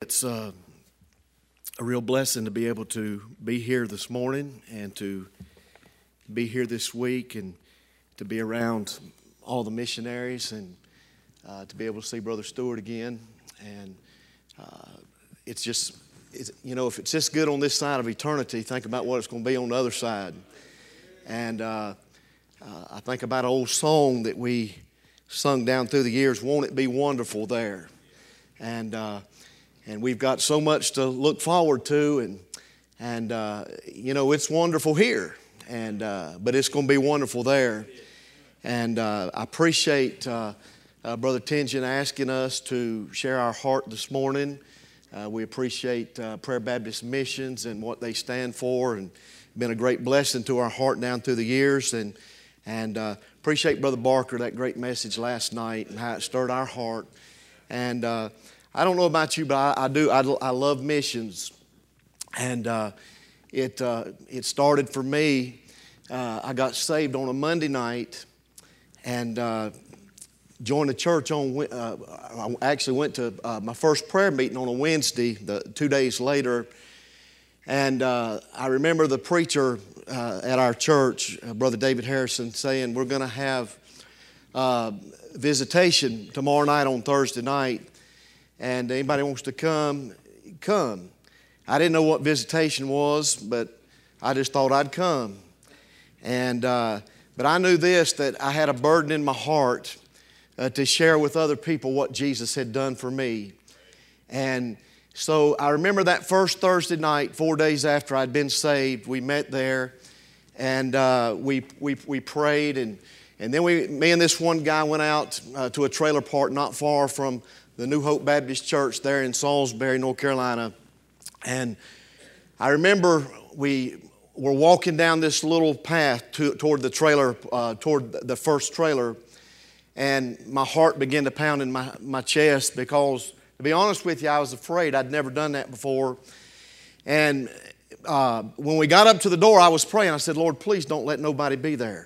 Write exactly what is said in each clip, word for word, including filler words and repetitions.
it's uh, a real blessing to be able to be here this morning and to be here this week and to be around all the missionaries and uh, to be able to see Brother Stewart again. And uh, it's just, it's, you know, if it's this good on this side of eternity, think about what it's going to be on the other side. And uh, uh, I think about an old song that we sung down through the years, "Won't It Be Wonderful There?" And uh, and we've got so much to look forward to, and and uh, you know, it's wonderful here, and uh, but it's going to be wonderful there. And uh, I appreciate uh, uh, Brother Tingen asking us to share our heart this morning. Uh, we appreciate uh, Prayer Baptist Missions and what they stand for, and been a great blessing to our heart down through the years. And and uh, appreciate Brother Barker, that great message last night and how it stirred our heart. And uh, I don't know about you, but I, I do. I, I love missions, and uh, it uh, it started for me. Uh, I got saved on a Monday night, and uh, joined the church on. Uh, I actually went to uh, my first prayer meeting on a Wednesday. The two days later, and uh, I remember the preacher uh, at our church, uh, Brother David Harrison, saying, "We're going to have uh, visitation tomorrow night on Thursday night. And anybody wants to come, come." I didn't know what visitation was, but I just thought I'd come. And uh, but I knew this, that I had a burden in my heart uh, to share with other people what Jesus had done for me. And so I remember that first Thursday night, four days after I'd been saved, we met there, and uh, we we we prayed, and and then we, me and this one guy went out uh, to a trailer park not far from the New Hope Baptist Church there in Salisbury, North Carolina. And I remember we were walking down this little path to, toward the trailer, uh, toward the first trailer, and my heart began to pound in my, my chest because, to be honest with you, I was afraid. I'd never done that before. And uh, when we got up to the door, I was praying. I said, "Lord, please don't let nobody be there."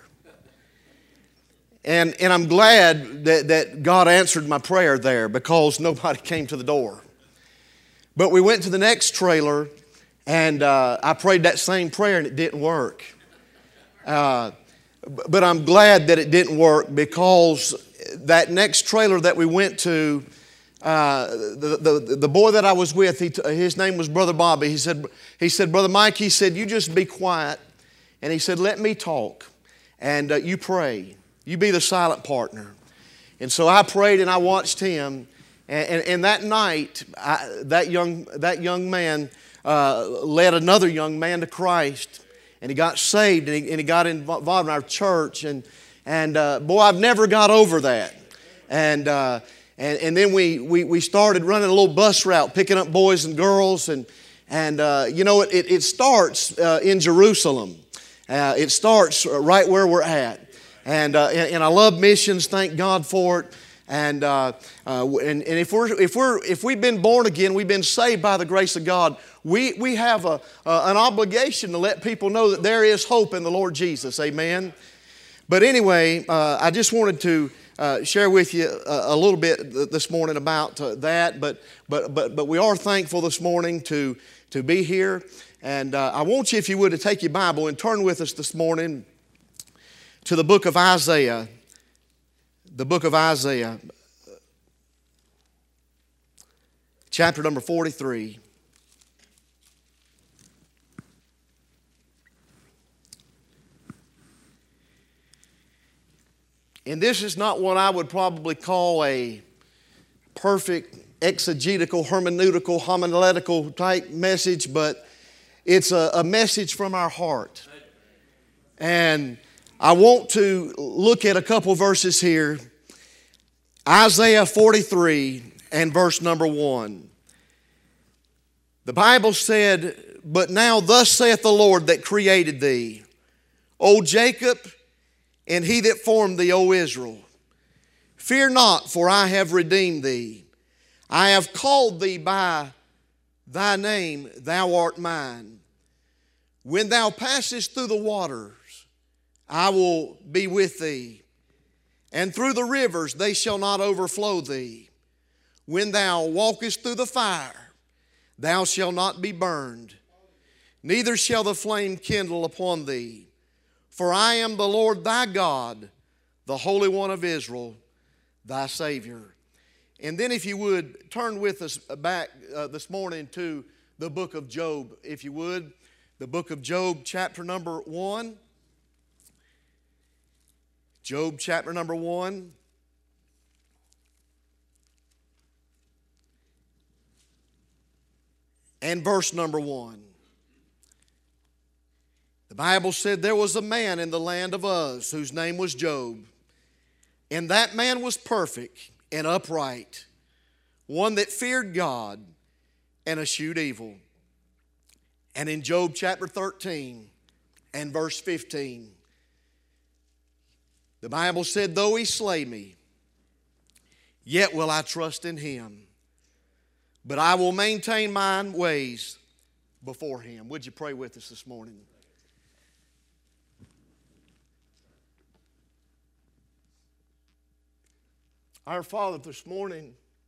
And, and I'm glad that, that God answered my prayer there because nobody came to the door. But we went to the next trailer, and uh, I prayed that same prayer, and it didn't work. Uh, but I'm glad that it didn't work because that next trailer that we went to, uh, the, the, the boy that I was with, he, his name was Brother Bobby. He said, he said, "Brother Mike," he said, "you just be quiet." And he said, "Let me talk, and uh, you pray. You be the silent partner." And so I prayed and I watched him. And, and, and that night, I, that young that young man uh, led another young man to Christ. And he got saved, and he, and he got involved in our church. And, and uh, boy, I've never got over that. And uh, and, and then we, we, we started running a little bus route, picking up boys and girls. And, and uh, you know, it, it starts uh, in Jerusalem. Uh, it starts right where we're at. And, uh, and and I love missions. Thank God for it. And uh, uh, and, and if we're if we're if we've been born again, we've been saved by the grace of God. We we have a uh, an obligation to let people know that there is hope in the Lord Jesus. Amen. But anyway, uh, I just wanted to uh, share with you a, a little bit this morning about uh, that. But but but but we are thankful this morning to to be here. And uh, I want you, if you would, to take your Bible and turn with us this morning to the book of Isaiah, the book of Isaiah, chapter number forty-three. And this is not what I would probably call a perfect exegetical, hermeneutical, homiletical type message, but it's a, a message from our heart. And I want to look at a couple verses here. Isaiah forty-three and verse number one. The Bible said, "But now thus saith the Lord that created thee, O Jacob, and he that formed thee, O Israel. Fear not, for I have redeemed thee. I have called thee by thy name, thou art mine. When thou passest through the waters, I will be with thee, and through the rivers they shall not overflow thee. When thou walkest through the fire, thou shalt not be burned, neither shall the flame kindle upon thee. For I am the Lord thy God, the Holy One of Israel, thy Savior. And then if you would, turn with us back uh, this morning to the book of Job, if you would. The book of Job, chapter number one. Job, chapter number one. And verse number one. The Bible said, there was a man in the land of Uz whose name was Job. And that man was perfect and upright, one that feared God and eschewed evil. And in Job chapter thirteen and verse fifteen, the Bible said, though he slay me, yet will I trust in him. But I will maintain mine ways before him. Would you pray with us this morning? Our Father, this morning,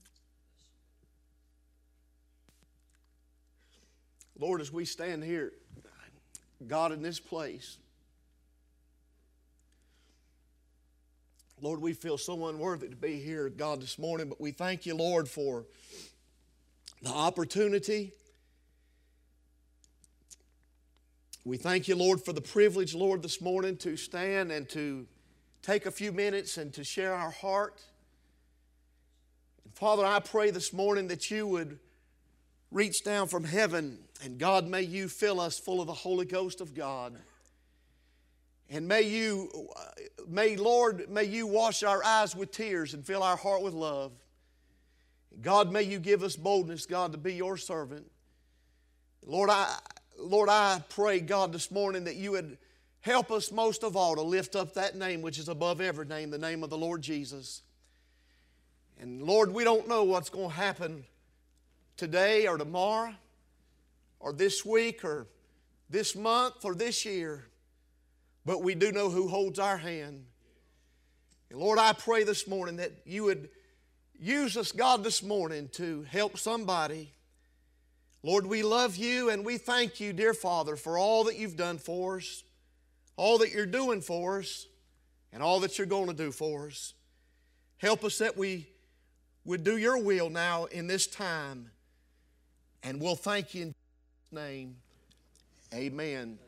Lord, as we stand here, God, in this place, Lord, we feel so unworthy to be here, God, this morning, but we thank you, Lord, for the opportunity. We thank you, Lord, for the privilege, Lord, this morning to stand and to take a few minutes and to share our heart. And Father, I pray this morning that you would reach down from heaven, and God, may you fill us full of the Holy Ghost of God. And may you, may Lord, may you wash our eyes with tears and fill our heart with love. God, may you give us boldness, God, to be your servant. Lord, I, Lord, I pray, God, this morning that you would help us most of all to lift up that name which is above every name, the name of the Lord Jesus. And Lord, we don't know what's going to happen today or tomorrow or this week or this month or this year, but we do know who holds our hand. And Lord, I pray this morning that you would use us, God, this morning to help somebody. Lord, we love you and we thank you, dear Father, for all that you've done for us, all that you're doing for us, and all that you're going to do for us. Help us that we would do your will now in this time, and we'll thank you in Jesus' name. Amen.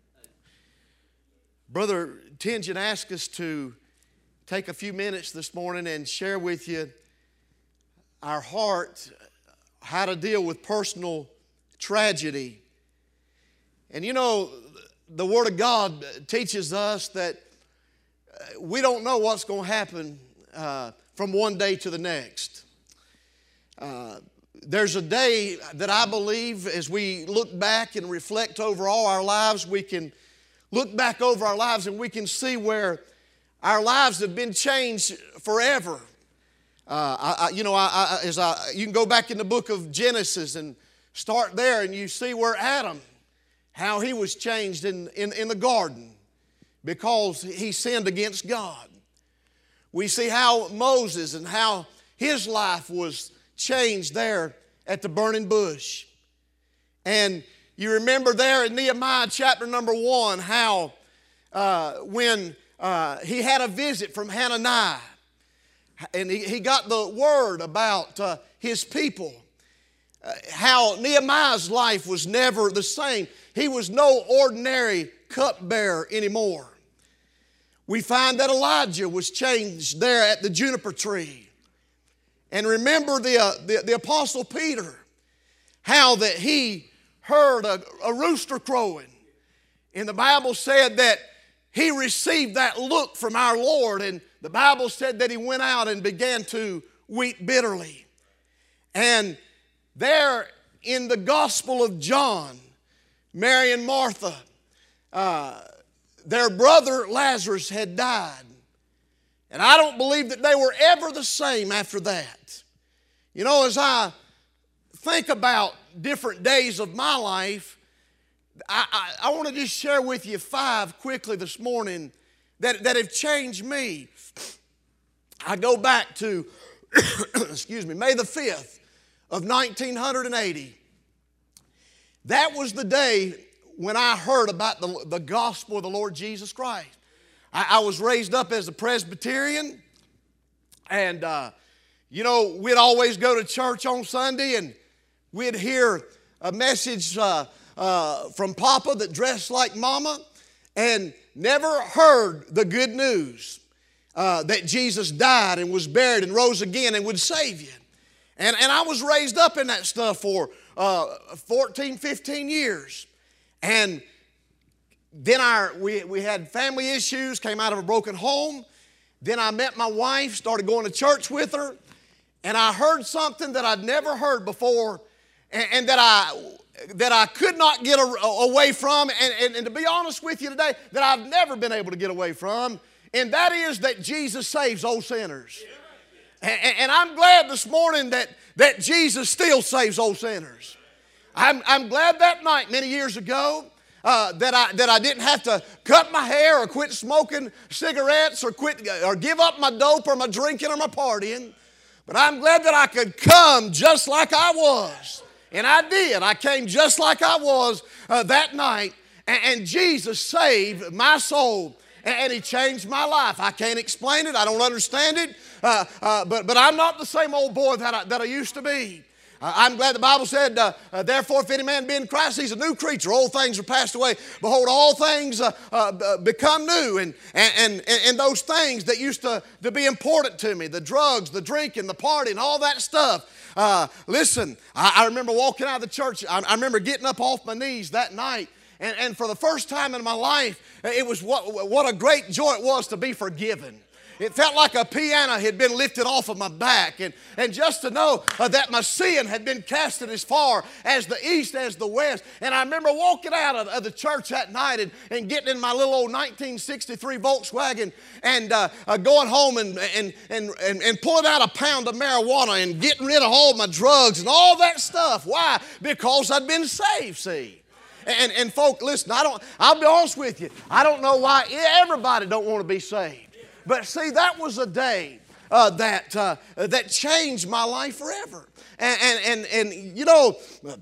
Brother Tingen asked us to take a few minutes this morning and share with you our heart, how to deal with personal tragedy. And you know, the Word of God teaches us that we don't know what's going to happen uh, from one day to the next. Uh, there's a day that I believe as we look back and reflect over all our lives, we can look back over our lives and we can see where our lives have been changed forever. Uh, I, I, you know, I, I, as I, you can go back in the book of Genesis and start there, and you see where Adam, how he was changed in, in, in the garden because he sinned against God. We see how Moses and how his life was changed there at the burning bush. And you remember there in Nehemiah chapter number one how uh, when uh, he had a visit from Hananiah, and he, he got the word about uh, his people, uh, how Nehemiah's life was never the same. He was no ordinary cupbearer anymore. We find that Elijah was changed there at the juniper tree. And remember the, uh, the, the Apostle Peter, how that he heard a, a rooster crowing. And the Bible said that he received that look from our Lord, and the Bible said that he went out and began to weep bitterly. And there in the Gospel of John, Mary and Martha, uh, their brother Lazarus had died. And I don't believe that they were ever the same after that. You know, as I think about different days of my life, I, I, I want to just share with you five quickly this morning that, that have changed me. I go back to, excuse me, May the fifth of nineteen eighty. That was the day when I heard about the, the gospel of the Lord Jesus Christ. I, I was raised up as a Presbyterian, and uh, you know, we'd always go to church on Sunday, and we'd hear a message uh, uh, from Papa that dressed like Mama, and never heard the good news uh, that Jesus died and was buried and rose again and would save you. And, and I was raised up in that stuff for uh, fourteen, fifteen years. And then our, we, we had family issues, came out of a broken home. Then I met my wife, started going to church with her, and I heard something that I'd never heard before, and, and that I that I could not get a, away from, and, and, and to be honest with you today, that I've never been able to get away from, and that is that Jesus saves old sinners. And, and I'm glad this morning that, that Jesus still saves old sinners. I'm, I'm glad that night, many years ago, uh, that I that I didn't have to cut my hair or quit smoking cigarettes or quit or give up my dope or my drinking or my partying. But I'm glad that I could come just like I was. And I did. I came just like I was uh, that night. And, and Jesus saved my soul. And, and He changed my life. I can't explain it. I don't understand it. Uh, uh, but, but I'm not the same old boy that I, that I used to be. Uh, I'm glad the Bible said, uh, uh, therefore, if any man be in Christ, he's a new creature. Old things are passed away. Behold, all things uh, uh, become new. And, and, and, and those things that used to, to be important to me, the drugs, the drinking, the partying, all that stuff. Uh, listen, I, I remember walking out of the church. I, I remember getting up off my knees that night. And, and for the first time in my life, it was what, what a great joy it was to be forgiven. It felt like a piano had been lifted off of my back. And, and just to know uh, that my sin had been casted as far as the east as the west. And I remember walking out of, of the church that night and, and getting in my little old nineteen sixty-three Volkswagen and uh, uh, going home and, and, and, and, and pulling out a pound of marijuana and getting rid of all my drugs and all that stuff. Why? Because I'd been saved, see. And, and folk, listen, I don't, I'll be honest with you. I don't know why everybody don't want to be saved. But see, that was a day uh, that uh, that changed my life forever. And, and, and, and, you know,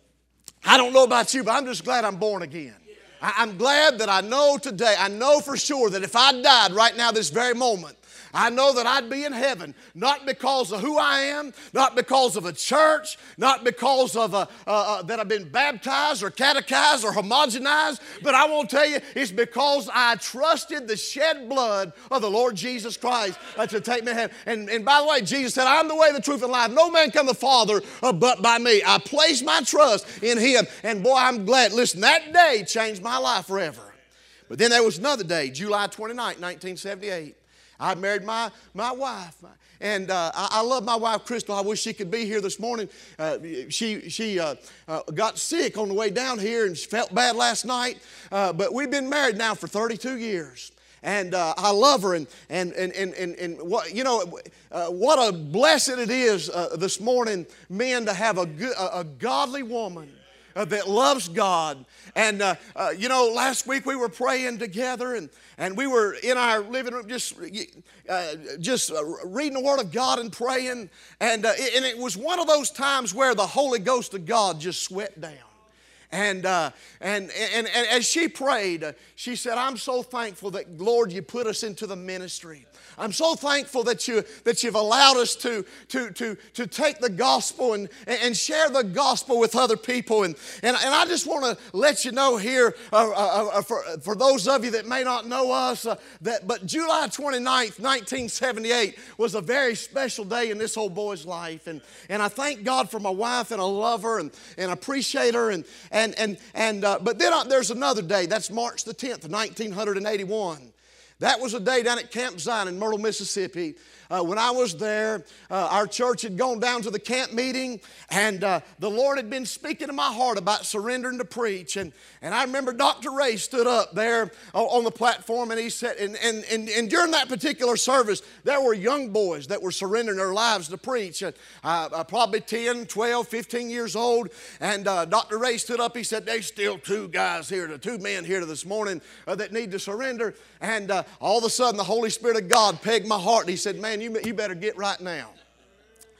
I don't know about you, but I'm just glad I'm born again. I, I'm glad that I know today, I know for sure that if I died right now this very moment, I know that I'd be in heaven, not because of who I am, not because of a church, not because of a, uh, uh, that I've been baptized or catechized or homogenized, but I want to tell you, it's because I trusted the shed blood of the Lord Jesus Christ uh, to take me to heaven. And, and by the way, Jesus said, I'm the way, the truth, and life. No man come to the Father uh, but by me. I place my trust in Him. And boy, I'm glad. Listen, that day changed my life forever. But then there was another day, July twenty-ninth, nineteen seventy-eight. I married my, my wife, and uh, I, I love my wife, Crystal. I wish she could be here this morning. Uh, she she uh, uh, got sick on the way down here, and she felt bad last night. Uh, but we've been married now for thirty-two years, and uh, I love her. And and and and and, and what you know, uh, what a blessing it is uh, this morning, men, to have a good, a, a godly woman Uh, that loves God. And, uh, uh, you know, last week we were praying together, and, and we were in our living room just, uh, just uh, reading the Word of God and praying. And, uh, it, and it was one of those times where the Holy Ghost of God just swept down. And, uh, and, and, and as she prayed, uh, she said, I'm so thankful that, Lord, you put us into the ministry. I'm so thankful that, you, that you've allowed us to, to, to, to take the gospel and, and share the gospel with other people. And, and, and I just want to let you know here, uh, uh, uh, for, for those of you that may not know us, uh, that but July twenty-ninth, nineteen seventy-eight was a very special day in this old boy's life. And, and I thank God for my wife, and I love her and, and appreciate her. And, and, and, and, uh, but then uh, there's another day. That's March the tenth, nineteen eighty-one. That was a day down at Camp Zion in Myrtle, Mississippi. Uh, when I was there, uh, our church had gone down to the camp meeting, and uh, the Lord had been speaking to my heart about surrendering to preach. And, and I remember Doctor Ray stood up there on the platform, and he said, and, and, and, and during that particular service, there were young boys that were surrendering their lives to preach, uh, uh, probably ten, twelve, fifteen years old. And uh, Doctor Ray stood up, he said, there's still two guys here, two men here this morning uh, that need to surrender. And uh, all of a sudden, the Holy Spirit of God pegged my heart, and he said, man, you, you better get right now.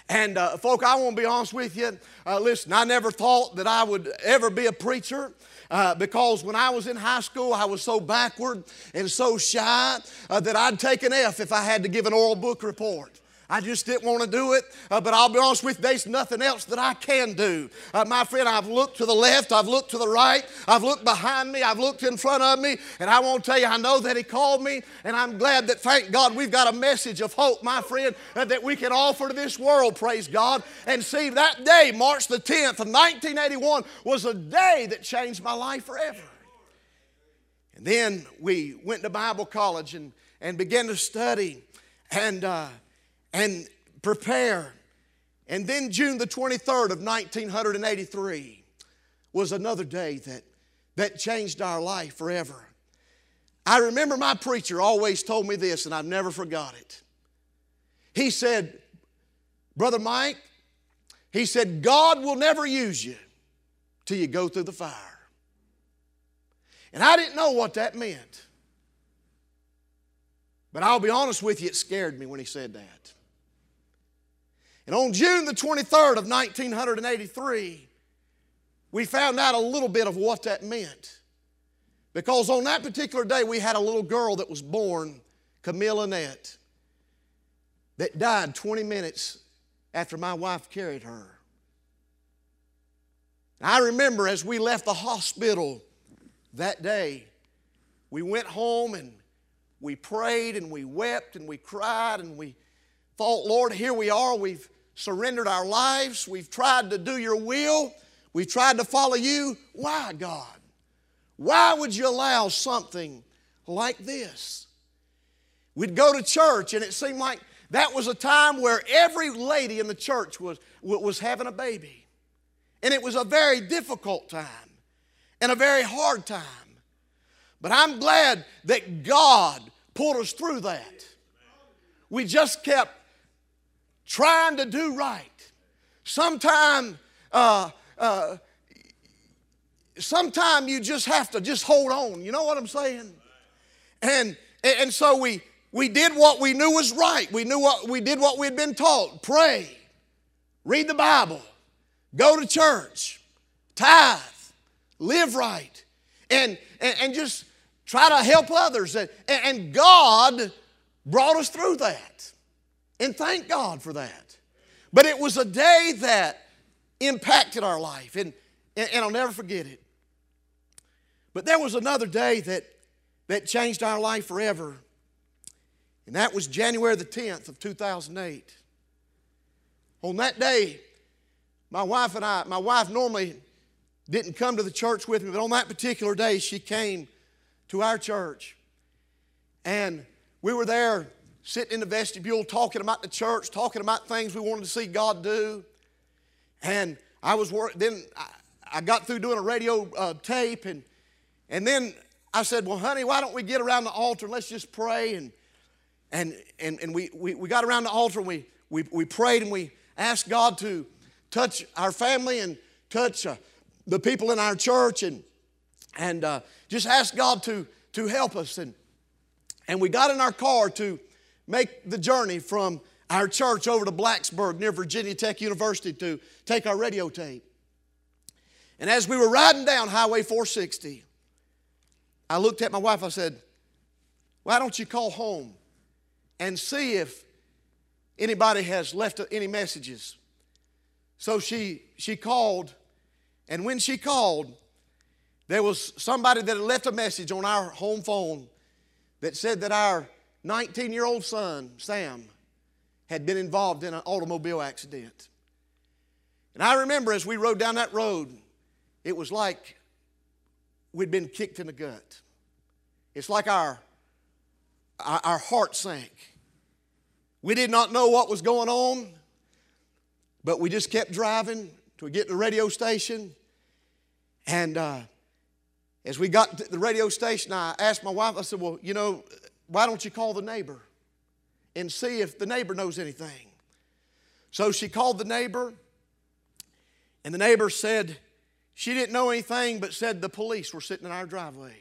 And uh, folk, I want to be honest with you. Uh, listen, I never thought that I would ever be a preacher. Uh, because when I was in high school, I was so backward and so shy uh, that I'd take an F if I had to give an oral book report. I just didn't want to do it, uh, but I'll be honest with you, there's nothing else that I can do. Uh, my friend, I've looked to the left, I've looked to the right, I've looked behind me, I've looked in front of me, and I want to tell you, I know that He called me, and I'm glad that, thank God, we've got a message of hope, my friend, uh, that we can offer to this world, praise God. And see, that day, March the tenth of nineteen eighty-one, was a day that changed my life forever. And then we went to Bible college and, and began to study, and uh, and prepare. And then June the twenty-third of nineteen eighty-three was another day that, that changed our life forever. I remember my preacher always told me this, and I've never forgot it. He said, Brother Mike, he said, God will never use you till you go through the fire. And I didn't know what that meant. But I'll be honest with you, it scared me when he said that. And on June the twenty-third of nineteen eighty-three, we found out a little bit of what that meant. Because on that particular day, we had a little girl that was born, Camille Annette, that died twenty minutes after my wife carried her. And I remember as we left the hospital that day, we went home and we prayed and we wept and we cried and we thought, Lord, here we are. We've surrendered our lives. We've tried to do your will. We've tried to follow you. Why, God? Why would you allow something like this? We'd go to church, and it seemed like that was a time where every lady in the church was, was having a baby. And it was a very difficult time and a very hard time. But I'm glad that God pulled us through that. We just kept trying to do right. Sometime, uh, uh, sometime you just have to just hold on. You know what I'm saying? And and so we we did what we knew was right. We knew what we did what we'd been taught. Pray, read the Bible, go to church, tithe, live right, and and, and just try to help others. And, and God brought us through that. And thank God for that. But it was a day that impacted our life. And, and, and I'll never forget it. But there was another day that, that changed our life forever. And that was January the tenth of two thousand eight. On that day, my wife and I, my wife normally didn't come to the church with me, but on that particular day, she came to our church. And we were there sitting in the vestibule talking about the church, talking about things we wanted to see God do. And I was work, then I, I got through doing a radio uh, tape, and and then I said, well, honey, why don't we get around the altar and let's just pray. And and and, and we, we, we got around the altar and we, we, we prayed and we asked God to touch our family and touch uh, the people in our church, and and uh, just asked God to, to help us. And, and we got in our car to make the journey from our church over to Blacksburg near Virginia Tech University to take our radio tape. And as we were riding down Highway four sixty, I looked at my wife, I said, why don't you call home and see if anybody has left any messages? So she, she called, and when she called, there was somebody that had left a message on our home phone that said that our nineteen-year-old son, Sam, had been involved in an automobile accident. And I remember as we rode down that road, it was like we'd been kicked in the gut. It's like our, our, our heart sank. We did not know what was going on, but we just kept driving till we get to the radio station. And uh, as we got to the radio station, I asked my wife, I said, well, you know, why don't you call the neighbor and see if the neighbor knows anything? So she called the neighbor, and the neighbor said she didn't know anything, but said the police were sitting in our driveway.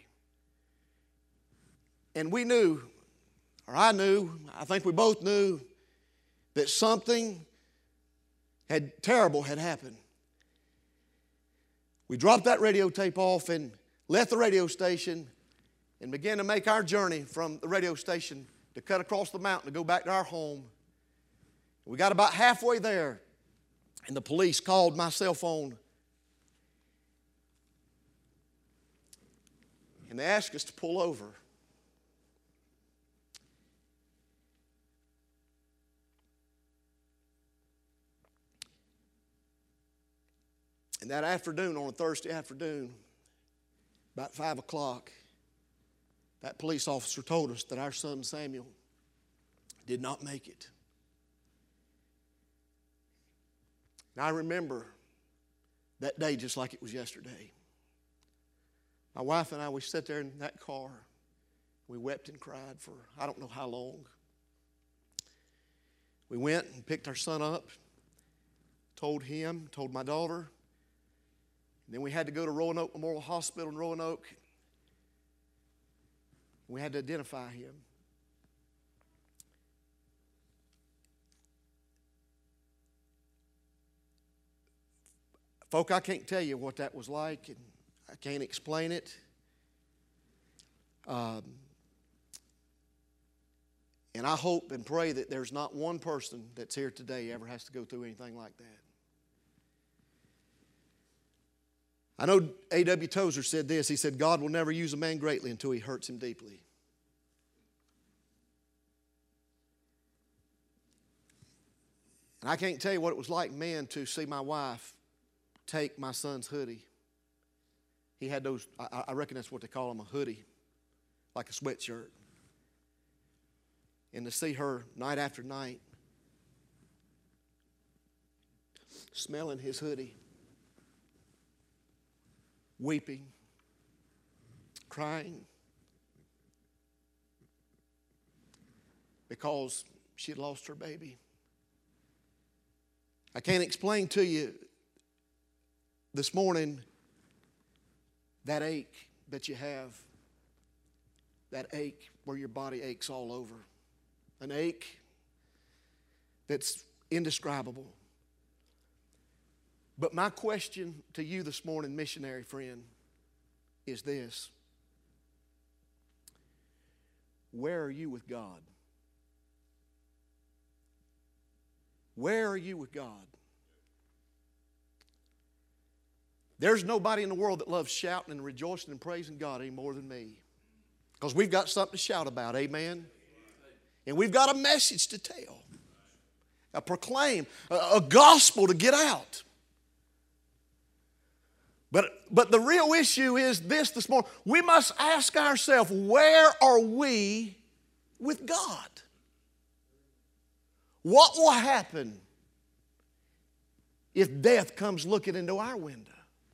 And we knew, or I knew, I think we both knew, that something had terrible had happened. We dropped that radio tape off and left the radio station and began to make our journey from the radio station to cut across the mountain to go back to our home. We got about halfway there, and the police called my cell phone. And they asked us to pull over. And that afternoon, on a Thursday afternoon, about five o'clock, that police officer told us that our son Samuel did not make it. And I remember that day just like it was yesterday. My wife and I, we sat there in that car. We wept and cried for I don't know how long. We went and picked our son up, told him, told my daughter. And then we had to go to Roanoke Memorial Hospital in Roanoke. We had to identify him. Folk, I can't tell you what that was like, and I can't explain it. Um, and I hope and pray that there's not one person that's here today ever has to go through anything like that. I know A W Tozer said this. He said, God will never use a man greatly until he hurts him deeply. And I can't tell you what it was like, man, to see my wife take my son's hoodie. He had those, I, I reckon that's what they call them, a hoodie, like a sweatshirt. And to see her night after night smelling his hoodie, weeping, crying, because she had lost her baby. I can't explain to you this morning that ache that you have, that ache where your body aches all over, an ache that's indescribable. But my question to you this morning, missionary friend, is this. Where are you with God? Where are you with God? There's nobody in the world that loves shouting and rejoicing and praising God any more than me. Because we've got something to shout about, amen? And we've got a message to tell, a proclaim, a, a gospel to get out. But, but the real issue is this this morning. We must ask ourselves, where are we with God? What will happen if death comes looking into our window?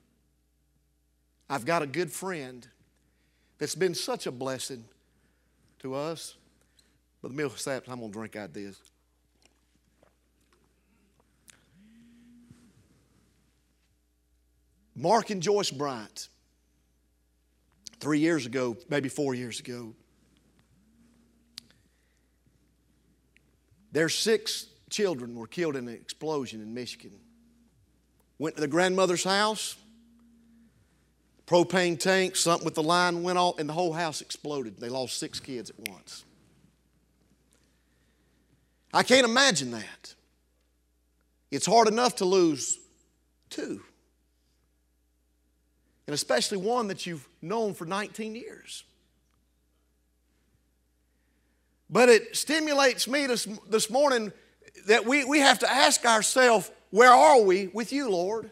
I've got a good friend that's been such a blessing to us. Brother Millsap, I'm going to drink out this. Mark and Joyce Bryant, three years ago, maybe four years ago, their six children were killed in an explosion in Michigan. Went to the grandmother's house, propane tank, something with the line went off, and the whole house exploded. They lost six kids at once. I can't imagine that. It's hard enough to lose two. And especially one that you've known for nineteen years. But it stimulates me this, this morning that we, we have to ask ourselves, where are we with you, Lord?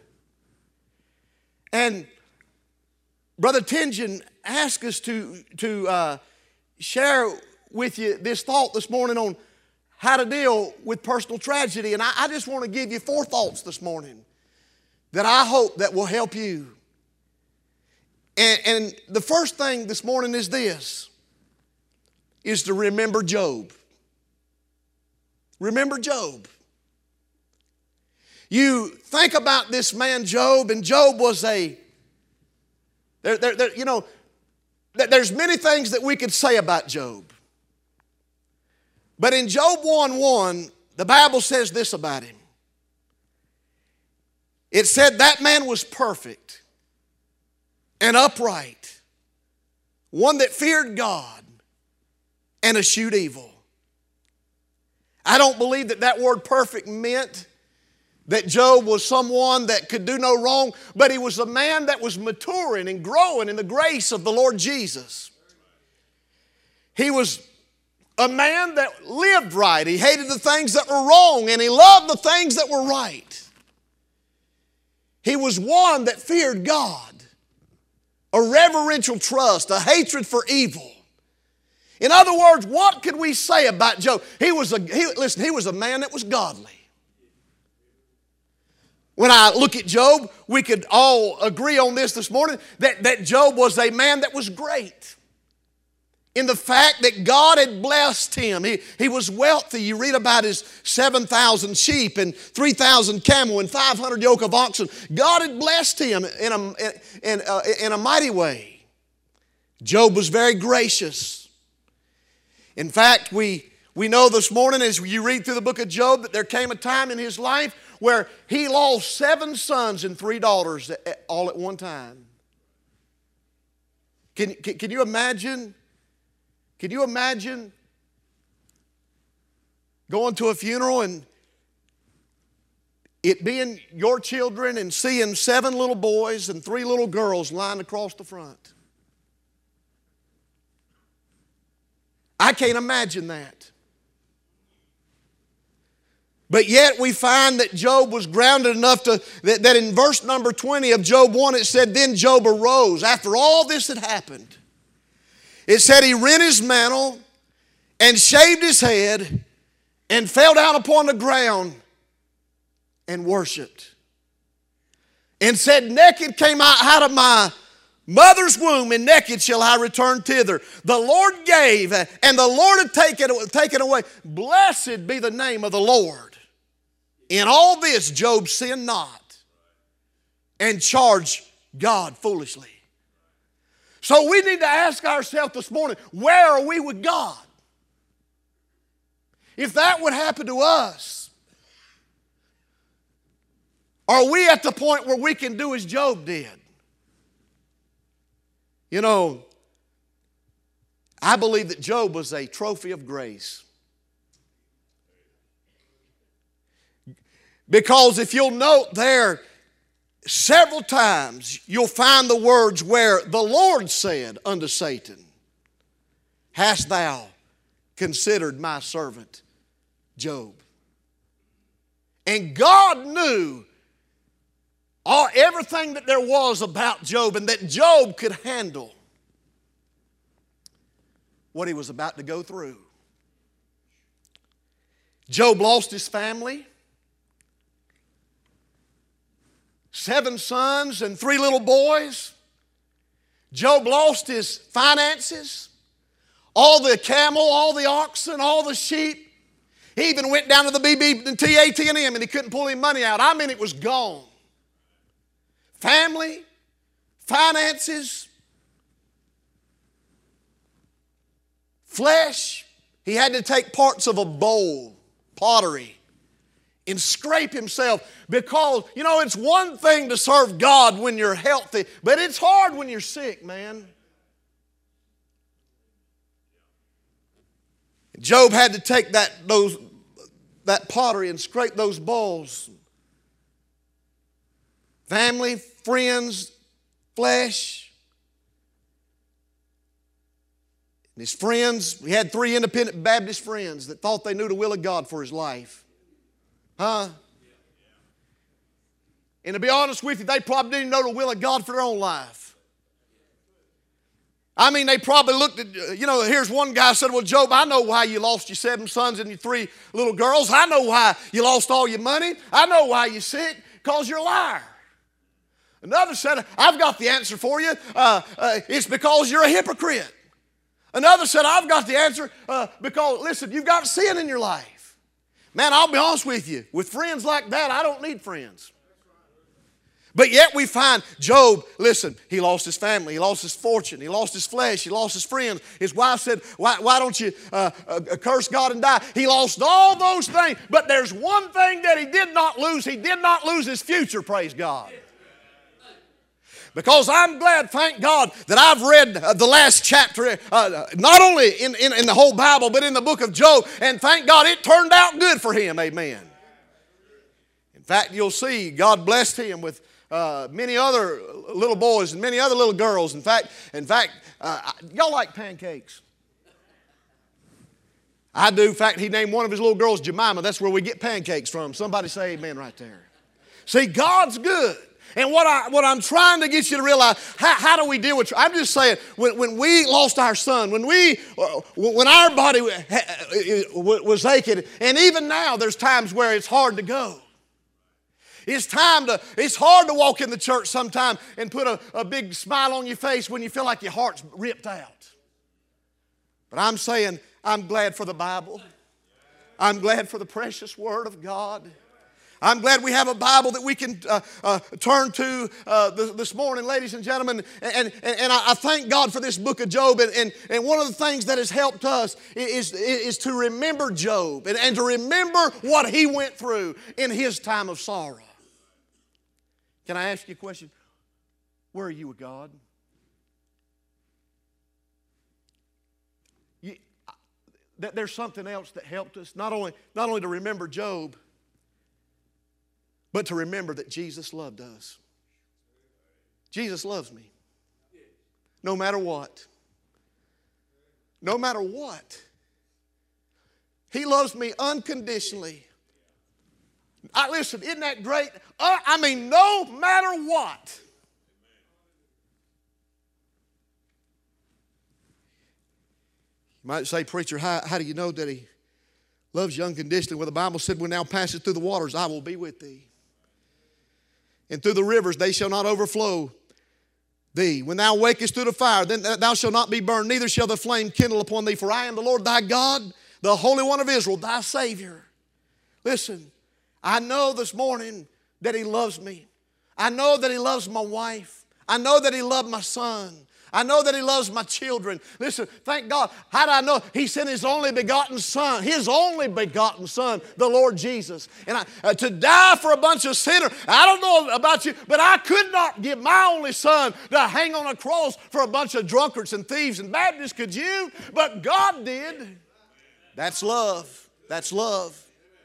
And Brother Tingen asked us to, to uh, share with you this thought this morning on how to deal with personal tragedy. And I, I just want to give you four thoughts this morning that I hope that will help you. And, and the first thing this morning is this, is to remember Job. Remember Job. You think about this man Job, and Job was a, there, there, there, you know, there's many things that we could say about Job. But in Job one one, the Bible says this about him. it said that man was perfect and upright, one that feared God and eschewed evil. I don't believe that that word perfect meant that Job was someone that could do no wrong, but he was a man that was maturing and growing in the grace of the Lord Jesus. He was a man that lived right. He hated the things that were wrong, and he loved the things that were right. He was one that feared God, a reverential trust, a hatred for evil. In other words, what could we say about Job? He was a he, listen. He was a man that was godly. When I look at Job, we could all agree on this this morning that, that Job was a man that was great in the fact that God had blessed him. He, he was wealthy. You read about his seven thousand sheep and three thousand camel and five hundred yoke of oxen. God had blessed him in a, in, uh, in a mighty way. Job was very gracious. In fact, we, we know this morning as you read through the book of Job that there came a time in his life where he lost seven sons and three daughters all at one time. Can, can, can you imagine? Can you imagine going to a funeral and it being your children and seeing seven little boys and three little girls lying across the front? I can't imagine that. But yet we find that Job was grounded enough to, that, that in verse number twenty of Job one it said, then Job arose after all this had happened. It said he rent his mantle and shaved his head and fell down upon the ground and worshiped. And said, naked came I out of my mother's womb, and naked shall I return thither. The Lord gave, and the Lord had taken, taken away. Blessed be the name of the Lord. In all this, Job sinned not and charged God foolishly. So we need to ask ourselves this morning, where are we with God? If that would happen to us, are we at the point where we can do as Job did? You know, I believe that Job was a trophy of grace. Because if you'll note there, several times you'll find the words where the Lord said unto Satan, hast thou considered my servant Job? And God knew all, everything that there was about Job, and that Job could handle what he was about to go through. Job lost his family. Seven sons and three little boys. Job lost his finances, all the camel, all the oxen, all the sheep. He even went down to the B B T A T and M and he couldn't pull any money out. I mean, it was gone. Family, finances, flesh. He had to take parts of a bowl, pottery, and scrape himself, because, you know, it's one thing to serve God when you're healthy, but it's hard when you're sick, man. Job had to take that, those, that pottery and scrape those bowls. Family, friends, flesh. And his friends, he had three independent Baptist friends that thought they knew the will of God for his life. Huh? And to be honest with you, they probably didn't know the will of God for their own life. I mean, they probably looked at, you know, here's one guy said, well, Job, I know why you lost your seven sons and your three little girls. I know why you lost all your money. I know why you're sick, because you're a liar. Another said, I've got the answer for you. Uh, uh, it's because you're a hypocrite. Another said, I've got the answer uh, because, listen, you've got sin in your life. Man, I'll be honest with you. With friends like that, I don't need friends. But yet we find Job, listen, he lost his family, he lost his fortune, he lost his flesh, he lost his friends. His wife said, why, why don't you uh, uh, curse God and die? He lost all those things. But there's one thing that he did not lose. He did not lose his future, praise God. Because I'm glad, thank God, that I've read uh, the last chapter, uh, not only in, in, in the whole Bible, but in the book of Job. And thank God it turned out good for him, amen. In fact, you'll see God blessed him with Uh, many other little boys and many other little girls. In fact, in fact, uh, y'all like pancakes? I do. In fact, he named one of his little girls Jemima. That's where we get pancakes from. Somebody say amen right there. See, God's good. And what, I, what I'm trying to get you to realize, how, how do we deal with, I'm just saying, when, when we lost our son, when we, when our body was aching, and even now there's times where it's hard to go. It's time to, it's hard to walk in the church sometime and put a, a big smile on your face when you feel like your heart's ripped out. But I'm saying, I'm glad for the Bible. I'm glad for the precious Word of God. I'm glad we have a Bible that we can uh, uh, turn to uh, this, this morning, ladies and gentlemen. And, and, and I, I thank God for this book of Job. And, and, and one of the things that has helped us is, is to remember Job and, and to remember what he went through in his time of sorrow. Can I ask you a question? Where are you with God? You, there's something else that helped us, not only, not only to remember Job, but to remember that Jesus loved us. Jesus loves me. No matter what. No matter what. He loves me unconditionally. I, listen, isn't that great? Uh, I mean, no matter what. You might say, preacher, how, how do you know that he loves you unconditionally? Well, the Bible said, when thou passest through the waters, I will be with thee. And through the rivers, they shall not overflow thee. When thou wakest through the fire, then thou shalt not be burned, neither shall the flame kindle upon thee. For I am the Lord thy God, the Holy One of Israel, thy Savior. Listen. I know this morning that he loves me. I know that he loves my wife. I know that he loved my son. I know that he loves my children. Listen, thank God. How do I know? He sent his only begotten son, his only begotten son, the Lord Jesus. And I, uh, to die for a bunch of sinners, I don't know about you, but I could not give my only son to hang on a cross for a bunch of drunkards and thieves and Baptists, could you? But God did. That's love. That's love.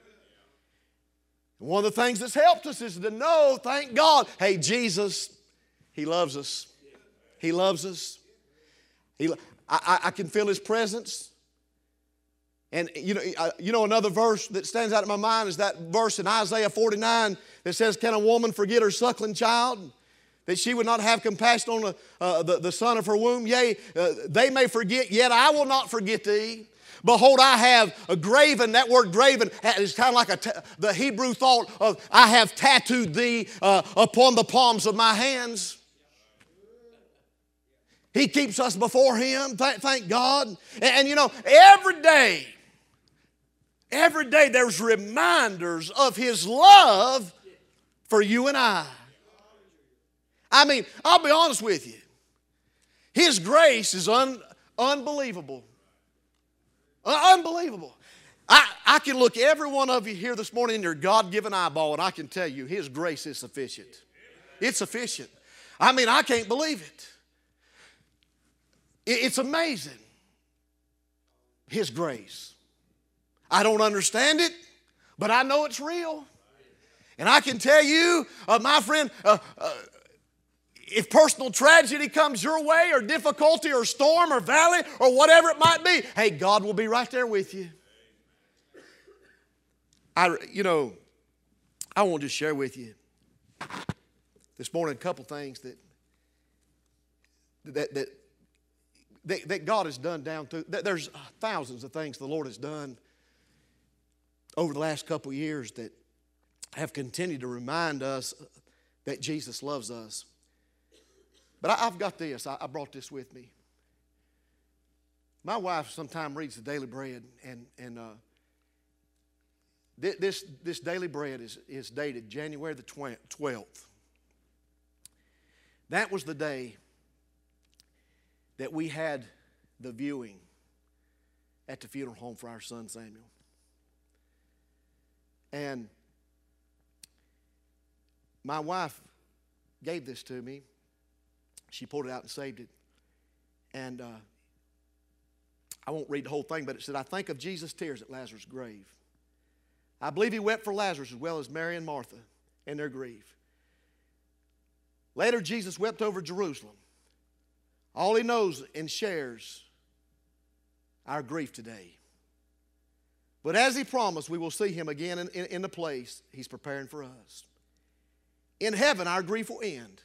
One of the things that's helped us is to know, thank God, hey, Jesus, he loves us. He loves us. He, I, I can feel his presence. And you know, you know another verse that stands out in my mind is that verse in Isaiah forty-nine that says, can a woman forget her suckling child, that she would not have compassion on the, uh, the, the son of her womb? Yea, uh, they may forget, yet I will not forget thee. Behold, I have a graven, that word graven is kind of like a ta- the Hebrew thought of, I have tattooed thee uh, upon the palms of my hands. He keeps us before him, th- thank God. And, and you know, every day, every day there's reminders of his love for you and I. I mean, I'll be honest with you. His grace is un- unbelievable. Unbelievable. I, I can look every one of you here this morning in your God-given eyeball, and I can tell you his grace is sufficient. It's sufficient. I mean, I can't believe it. it it's amazing. His grace. I don't understand it, but I know it's real. And I can tell you, uh, my friend, uh, uh, if personal tragedy comes your way, or difficulty, or storm, or valley, or whatever it might be, hey, God will be right there with you. I, you know, I want to just share with you this morning a couple things that that that that, that God has done down through. There's thousands of things the Lord has done over the last couple of years that have continued to remind us that Jesus loves us. But I, I've got this. I, I brought this with me. My wife sometimes reads the Daily Bread, and and uh, th- this this Daily Bread is is dated January the twelfth. That was the day that we had the viewing at the funeral home for our son Samuel. And my wife gave this to me. She pulled it out and saved it. And uh, I won't read the whole thing, but it said, I think of Jesus' tears at Lazarus' grave. I believe he wept for Lazarus as well as Mary and Martha in their grief. Later, Jesus wept over Jerusalem. All he knows and shares our grief today. But as he promised, we will see him again in, in, in the place he's preparing for us. In heaven, our grief will end.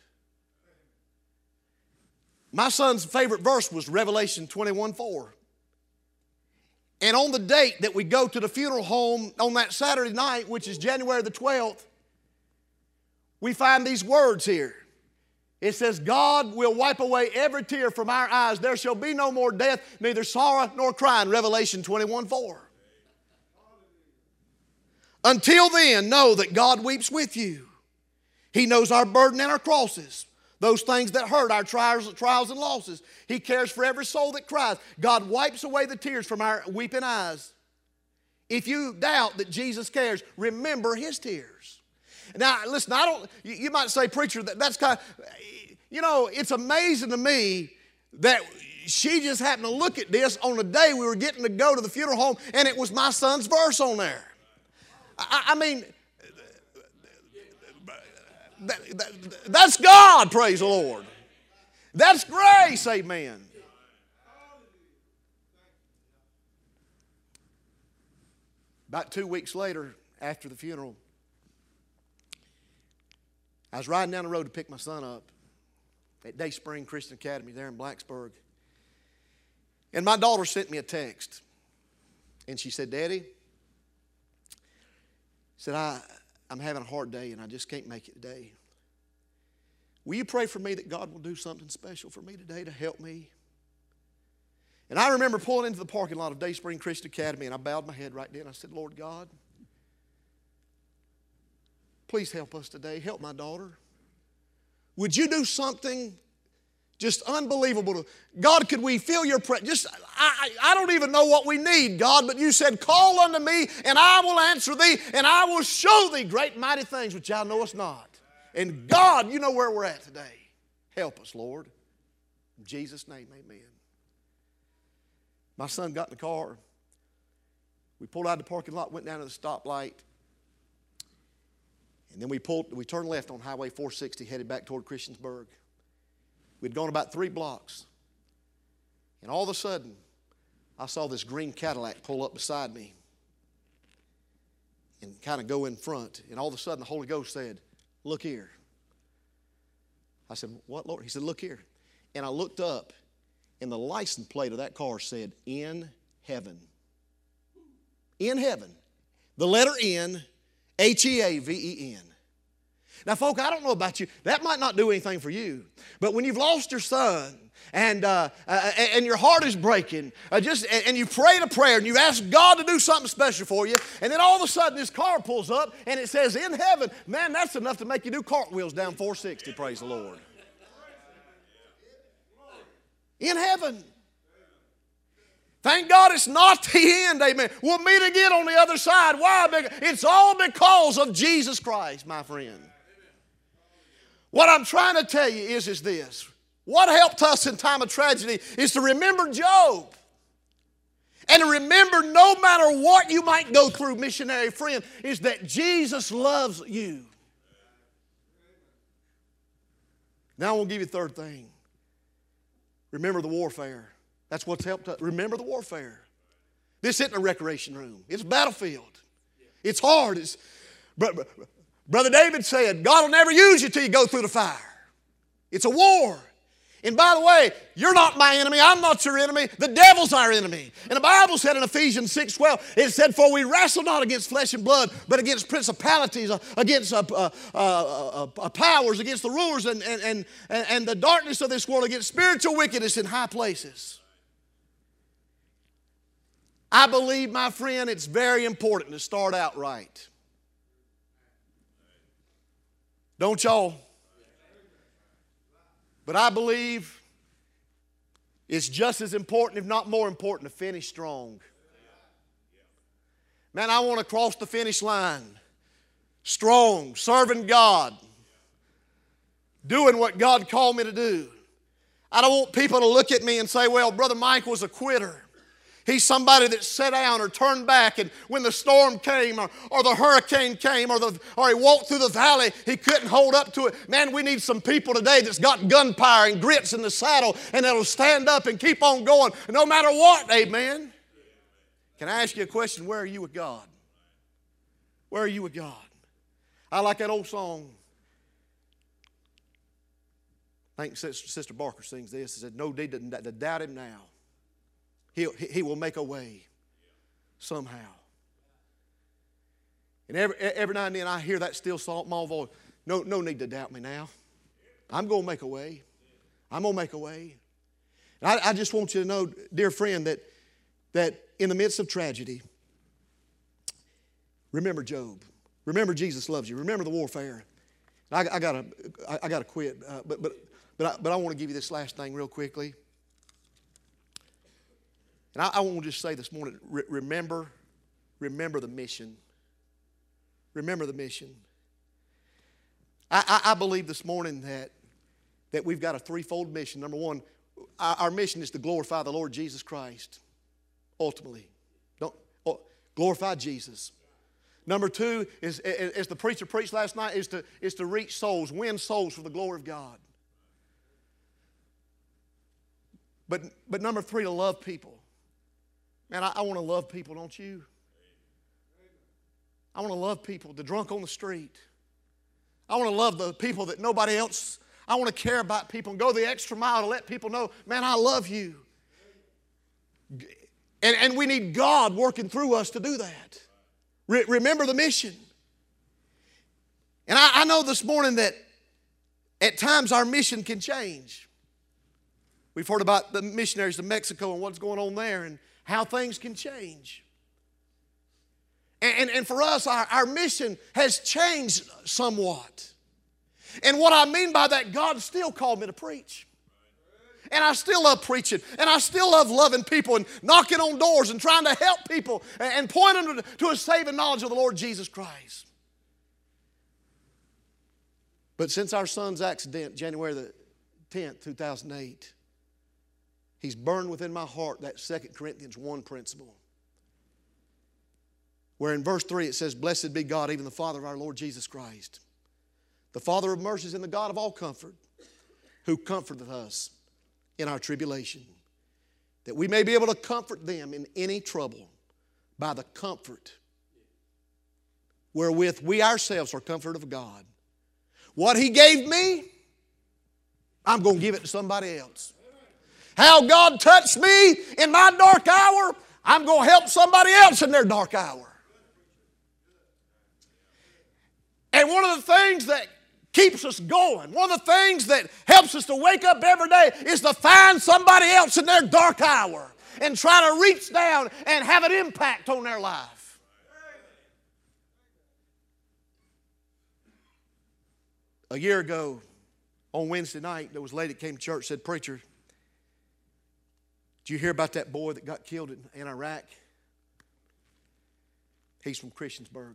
My son's favorite verse was Revelation twenty-one four. And on the date that we go to the funeral home on that Saturday night, which is January the twelfth, we find these words here. It says, God will wipe away every tear from our eyes. There shall be no more death, neither sorrow nor crying. Revelation twenty-one four. Until then, know that God weeps with you. He knows our burden and our crosses. Those things that hurt, our trials, trials and losses. He cares for every soul that cries. God wipes away the tears from our weeping eyes. If you doubt that Jesus cares, remember his tears. Now, listen, I don't, you, you might say, preacher, that, that's kind of, you know, it's amazing to me that she just happened to look at this on the day we were getting to go to the funeral home, and it was my son's verse on there. I, I mean, that, that, that's God, praise the Lord. That's grace, amen. About two weeks later, after the funeral, I was riding down the road to pick my son up at Day Spring Christian Academy there in Blacksburg. And my daughter sent me a text. And she said, Daddy, said, I, I'm having a hard day and I just can't make it today. Will you pray for me that God will do something special for me today to help me? And I remember pulling into the parking lot of Day Spring Christian Academy, and I bowed my head right then. I said, Lord God, please help us today. Help my daughter. Would you do something just unbelievable? To, God, could we feel your presence? Just, I, I don't even know what we need, God, but you said, call unto me, and I will answer thee, and I will show thee great and mighty things which thou knowest not. And God, you know where we're at today. Help us, Lord. In Jesus' name, amen. My son got in the car. We pulled out of the parking lot, went down to the stoplight. And then we pulled, we turned left on Highway four sixty, headed back toward Christiansburg. We'd gone about three blocks. And all of a sudden, I saw this green Cadillac pull up beside me and kind of go in front. And all of a sudden, the Holy Ghost said, look here. I said, what, Lord? He said, look here. And I looked up, and the license plate of that car said, in heaven. In heaven. The letter N, H E A V E N. Now, folk, I don't know about you. That might not do anything for you. But when you've lost your son and uh, uh, and your heart is breaking, uh, just and, and you prayed a prayer and you asked God to do something special for you, and then all of a sudden this car pulls up and it says in heaven, man, that's enough to make you do cartwheels down four sixty, praise the Lord. In heaven. Thank God it's not the end, amen. We'll meet again on the other side. Why? It's all because of Jesus Christ, my friend. What I'm trying to tell you is, is this. What helped us in time of tragedy is to remember Job. And to remember no matter what you might go through, missionary friend, is that Jesus loves you. Now I want to give you the third thing. Remember the warfare. That's what's helped us. Remember the warfare. This isn't a recreation room. It's a battlefield. It's hard. It's, Brother David said, God will never use you till you go through the fire. It's a war. And by the way, you're not my enemy. I'm not your enemy. The devil's our enemy. And the Bible said in Ephesians six twelve, it said, for we wrestle not against flesh and blood, but against principalities, uh, against uh, uh, uh, uh, powers, against the rulers and, and, and, and the darkness of this world, against spiritual wickedness in high places. I believe, my friend, it's very important to start out right. Don't y'all? But I believe it's just as important, if not more important, to finish strong. Man, I want to cross the finish line strong, serving God, doing what God called me to do. I don't want people to look at me and say, well, Brother Mike was a quitter. He's somebody that sat down or turned back, and when the storm came or, or the hurricane came or, the, or he walked through the valley, he couldn't hold up to it. Man, we need some people today that's got gunpowder and grits in the saddle and that'll stand up and keep on going no matter what, amen. Can I ask you a question? Where are you with God? Where are you with God? I like that old song. I think Sister Barker sings this. It said, no need to doubt him now. He'll, he will make a way somehow. And every, every now and then I hear that still small voice. No, no need to doubt me now. I'm going to make a way. I'm going to make a way. And I, I just want you to know, dear friend, that, that in the midst of tragedy, remember Job. Remember Jesus loves you. Remember the warfare. I, I gotta, I, I gotta quit, uh, but but but I, but I want to give you this last thing real quickly. And I, I want to just say this morning: re- remember, remember the mission. Remember the mission. I, I, I believe this morning that that we've got a threefold mission. Number one, our, our mission is to glorify the Lord Jesus Christ. Ultimately, don't oh, glorify Jesus. Number two is, as the preacher preached last night, is to, is to reach souls, win souls for the glory of God. But, but number three, to love people. Man, I, I want to love people, don't you? I want to love people, the drunk on the street. I want to love the people that nobody else, I want to care about people and go the extra mile to let people know, man, I love you. And, and we need God working through us to do that. Re- remember the mission. And I, I know this morning that at times our mission can change. We've heard about the missionaries to Mexico and what's going on there and how things can change. And, and, and for us, our, our mission has changed somewhat. And what I mean by that, God still called me to preach. And I still love preaching. And I still love loving people and knocking on doors and trying to help people and, and point them to, to a saving knowledge of the Lord Jesus Christ. But since our son's accident, January the tenth, two thousand eight, he's burned within my heart that Second Corinthians one principle. Where in verse three it says, blessed be God, even the Father of our Lord Jesus Christ, the Father of mercies and the God of all comfort, who comforteth us in our tribulation, that we may be able to comfort them in any trouble by the comfort wherewith we ourselves are comforted of God. What He gave me, I'm going to give it to somebody else. How God touched me in my dark hour, I'm going to help somebody else in their dark hour. And one of the things that keeps us going, one of the things that helps us to wake up every day is to find somebody else in their dark hour and try to reach down and have an impact on their life. A year ago, on Wednesday night, there was a lady that came to church and said, preacher, did you hear about that boy that got killed in, in Iraq? He's from Christiansburg.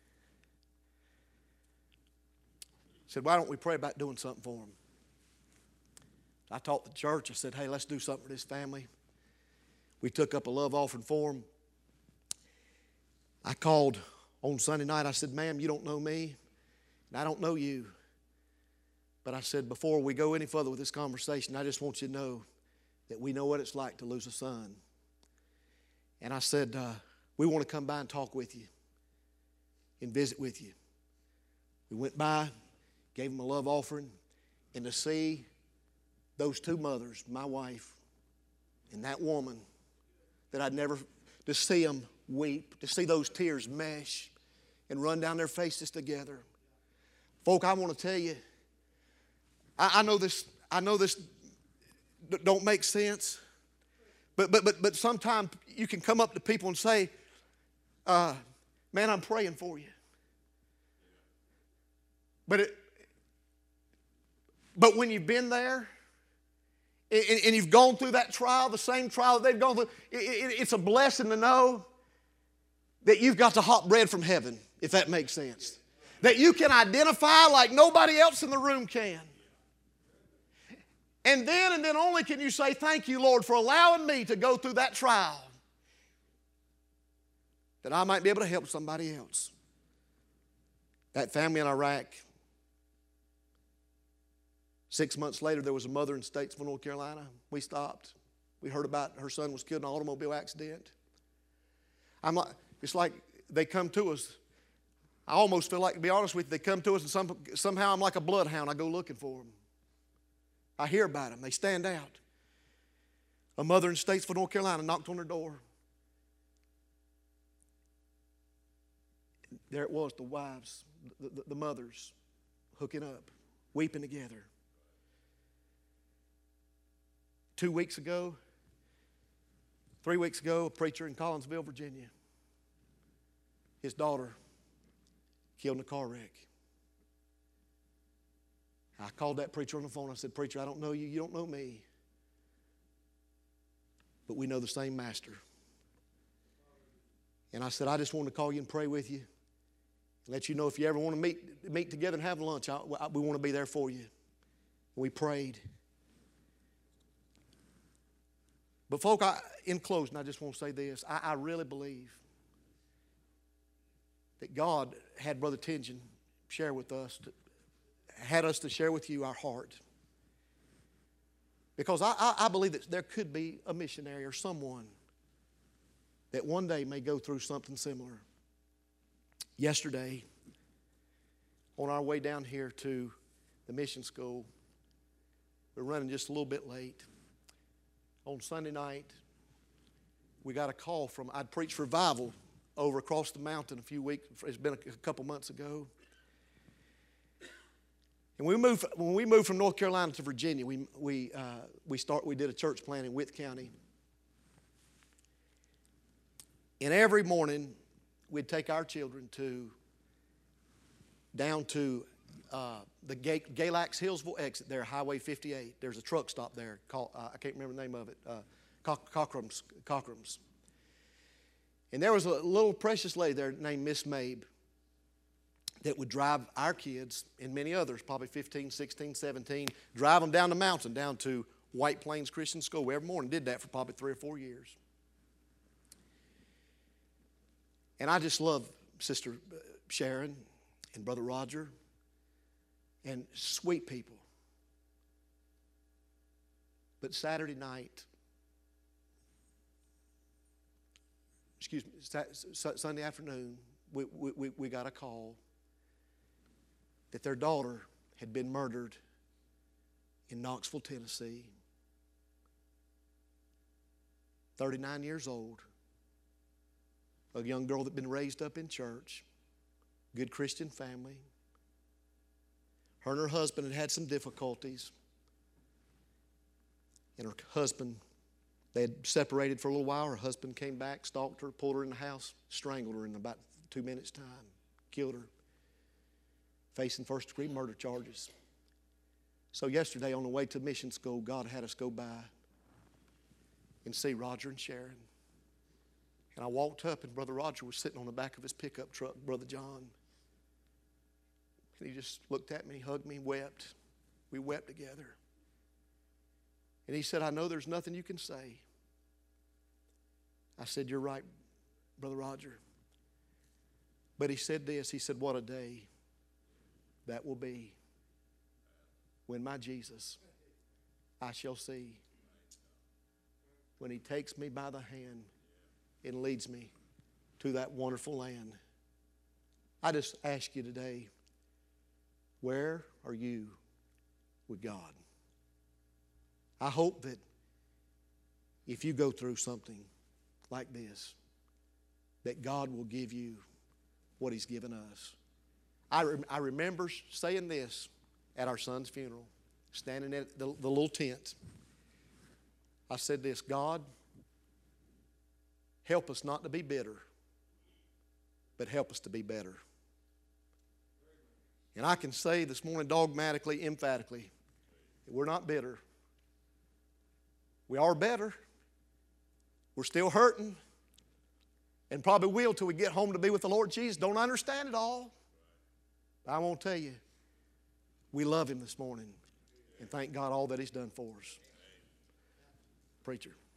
Said, why don't we pray about doing something for him? I taught the church. I said, hey, let's do something for this family. We took up a love offering for him. I called on Sunday night. I said, ma'am, you don't know me, and I don't know you. But I said, before we go any further with this conversation, I just want you to know that we know what it's like to lose a son. And I said, uh, we want to come by and talk with you and visit with you. We went by, gave him a love offering, and to see those two mothers, my wife and that woman, that I'd never, to see them weep, to see those tears mesh and run down their faces together. Folk, I want to tell you, I, I know this, I know this don't make sense, but but but but sometimes you can come up to people and say, uh, man, I'm praying for you. But it But when you've been there, and, and you've gone through that trial, the same trial that they've gone through, it, it, it's a blessing to know that you've got the hot bread from heaven, if that makes sense. That you can identify like nobody else in the room can. And then and then only can you say, thank you, Lord, for allowing me to go through that trial, that I might be able to help somebody else. That family in Iraq, six months later, there was a mother in Statesville, North Carolina. We stopped. We heard about her son was killed in an automobile accident. I'm like, it's like they come to us. I almost feel like, to be honest with you, they come to us and some, somehow I'm like a bloodhound. I go looking for them. I hear about them. They stand out. A mother in Statesville, North Carolina knocked on her door. There it was, the wives, the, the, the mothers hooking up, weeping together. Two weeks ago, three weeks ago, a preacher in Collinsville, Virginia, his daughter killed in a car wreck. I called that preacher on the phone. I said, preacher, I don't know you. You don't know me. But we know the same master. And I said, I just wanted to call you and pray with you. And let you know if you ever want to meet, meet together and have lunch, I, I, we want to be there for you. And we prayed. But folk, I, in closing, I just want to say this. I, I really believe that God had Brother Tingen share with us, to, had us to share with you our heart. Because I, I, I believe that there could be a missionary or someone that one day may go through something similar. Yesterday, on our way down here to the mission school, we're running just a little bit late. On Sunday night, we got a call from, I'd preached revival over across the mountain a few weeks, it's been a couple months ago. And we moved, when we moved from North Carolina to Virginia, we, we, uh, we, start, we did a church plant in Wythe County. And every morning, we'd take our children to, down to uh, the Galax Hillsville exit there, Highway fifty-eight. There's a truck stop there called, uh, I can't remember the name of it, uh, Cock- Cockrum's, Cockrum's. And there was a little precious lady there named Miss Mabe that would drive our kids and many others, probably fifteen, sixteen, seventeen, drive them down the mountain, down to White Plains Christian School every morning. Did that for probably three or four years. And I just love Sister Sharon and Brother Roger and sweet people. But Saturday night, excuse me, Sunday afternoon, we, we, we got a call that their daughter had been murdered in Knoxville, Tennessee. thirty-nine years old. A young girl that had been raised up in church. Good Christian family. Her and her husband had had some difficulties. And her husband, they had separated for a little while. Her husband came back, stalked her, pulled her in the house, strangled her in about two minutes' time, killed her, facing first degree murder charges. So yesterday on the way to mission school, God had us go by and see Roger and Sharon. And I walked up and Brother Roger was sitting on the back of his pickup truck, Brother John. And he just looked at me, hugged me, wept. We wept together. And he said, I know there's nothing you can say. I said, you're right, Brother Roger. But he said this, he said, what a day that will be when my Jesus I shall see, when he takes me by the hand and leads me to that wonderful land. I just ask you today, where are you with God? I hope that if you go through something like this, that God will give you what he's given us. I, rem- I remember saying this at our son's funeral, standing at the, the little tent. I said this, God, help us not to be bitter, but help us to be better. And I can say this morning dogmatically, emphatically, that we're not bitter. We are better. We're still hurting. And probably will till we get home to be with the Lord Jesus. Don't understand it all. But I won't tell you. We love Him this morning. And thank God all that He's done for us. Preacher.